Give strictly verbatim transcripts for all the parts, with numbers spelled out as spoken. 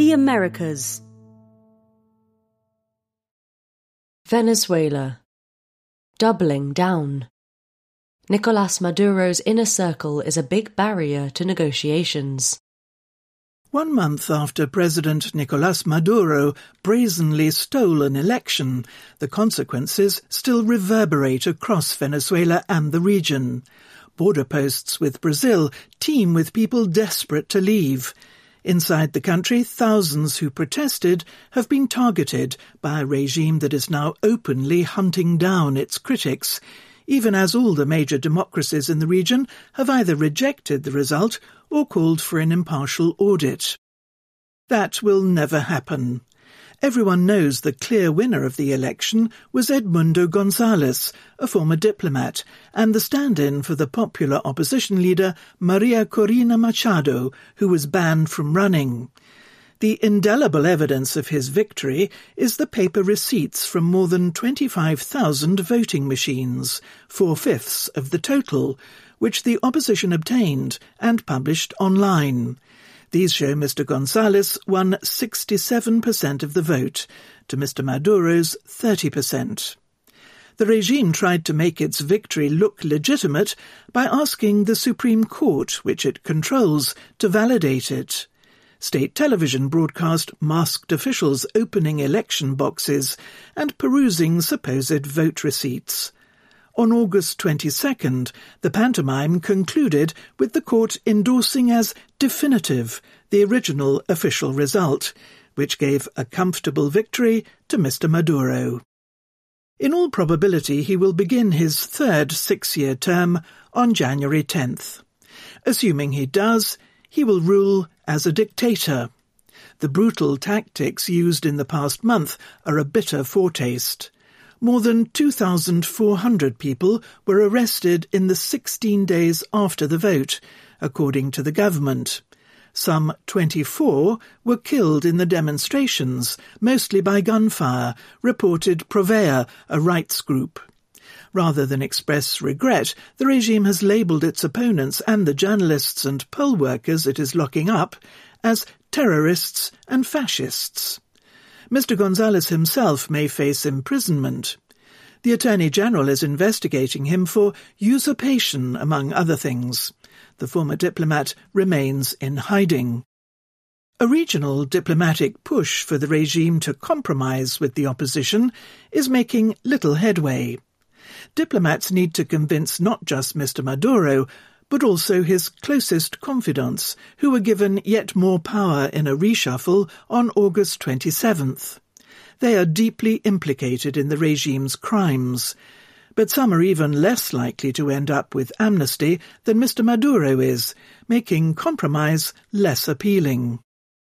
The Americas. Venezuela. Doubling down. Nicolás Maduro's inner circle is a big barrier to negotiations. One month after President Nicolás Maduro brazenly stole an election, the consequences still reverberate across Venezuela and the region. Border posts with Brazil teem with people desperate to leave. Inside the country, thousands who protested have been targeted by a regime that is now openly hunting down its critics, even as all the major democracies in the region have either rejected the result or called for an impartial audit. That will never happen. Everyone knows the clear winner of the election was Edmundo González, a former diplomat, and the stand-in for the popular opposition leader Maria Corina Machado, who was banned from running. The indelible evidence of his victory is the paper receipts from more than twenty-five thousand voting machines, four-fifths of the total, which the opposition obtained and published online. These show Mister González won sixty-seven percent of the vote, to Mister Maduro's thirty percent. The regime tried to make its victory look legitimate by asking the Supreme Court, which it controls, to validate it. State television broadcast masked officials opening election boxes and perusing supposed vote receipts. On August twenty-second, the pantomime concluded with the court endorsing as definitive the original official result, which gave a comfortable victory to Mister Maduro. In all probability, he will begin his third six-year term on January tenth. Assuming he does, he will rule as a dictator. The brutal tactics used in the past month are a bitter foretaste. More than two thousand four hundred people were arrested in the sixteen days after the vote, according to the government. Some twenty-four were killed in the demonstrations, mostly by gunfire, reported Provea, a rights group. Rather than express regret, the regime has labelled its opponents and the journalists and poll workers it is locking up as terrorists and fascists. Mister González himself may face imprisonment. The Attorney General is investigating him for usurpation, among other things. The former diplomat remains in hiding. A regional diplomatic push for the regime to compromise with the opposition is making little headway. Diplomats need to convince not just Mister Maduro, but also his closest confidants, who were given yet more power in a reshuffle on August twenty-seventh. They are deeply implicated in the regime's crimes, but some are even less likely to end up with amnesty than Mister Maduro is, making compromise less appealing.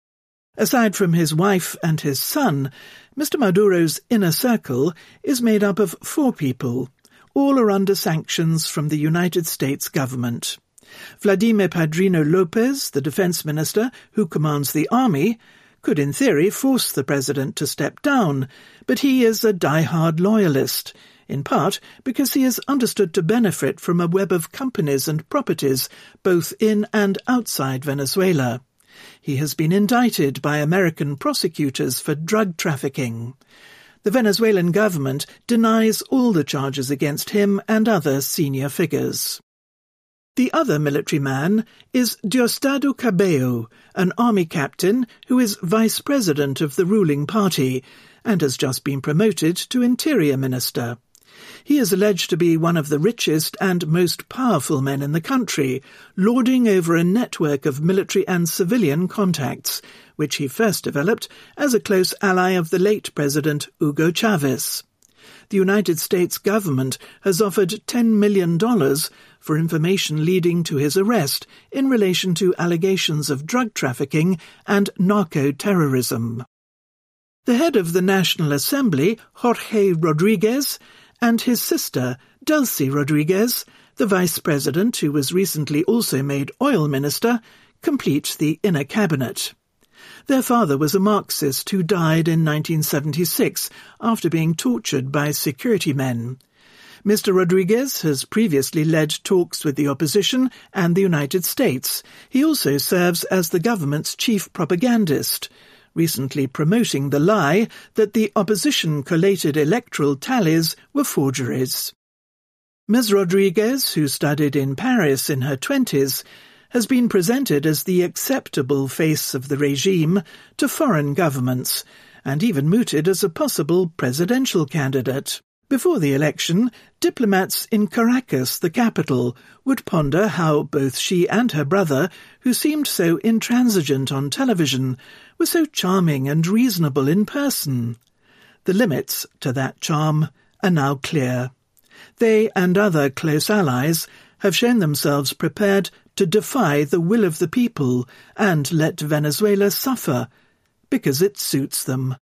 Aside from his wife and his son, Mister Maduro's inner circle is made up of four people. All are under sanctions from the United States government. Vladimir Padrino Lopez, the defense minister who commands the army, could in theory force the president to step down, but he is a die-hard loyalist, in part because he is understood to benefit from a web of companies and properties both in and outside Venezuela. He has been indicted by American prosecutors for drug trafficking. The Venezuelan government denies all the charges against him and other senior figures. The other military man is Diosdado Cabello, an army captain who is vice president of the ruling party and has just been promoted to interior minister. He is alleged to be one of the richest and most powerful men in the country, lording over a network of military and civilian contacts, which he first developed as a close ally of the late President Hugo Chavez. The United States government has offered ten million dollars for information leading to his arrest in relation to allegations of drug trafficking and narco-terrorism. The head of the National Assembly, Jorge Rodriguez, and his sister, Delcy Rodriguez, the vice president who was recently also made oil minister, complete the inner cabinet. Their father was a Marxist who died in nineteen seventy-six after being tortured by security men. Mister Rodriguez has previously led talks with the opposition and the United States. He also serves as the government's chief propagandist. recently promoting the lie that the opposition collated electoral tallies were forgeries. Miz Rodriguez, who studied in Paris in her twenties, has been presented as the acceptable face of the regime to foreign governments, and even mooted as a possible presidential candidate. Before the election, diplomats in Caracas, the capital, would ponder how both she and her brother, who seemed so intransigent on television, were so charming and reasonable in person. The limits to that charm are now clear. They and other close allies have shown themselves prepared to defy the will of the people and let Venezuela suffer, because it suits them.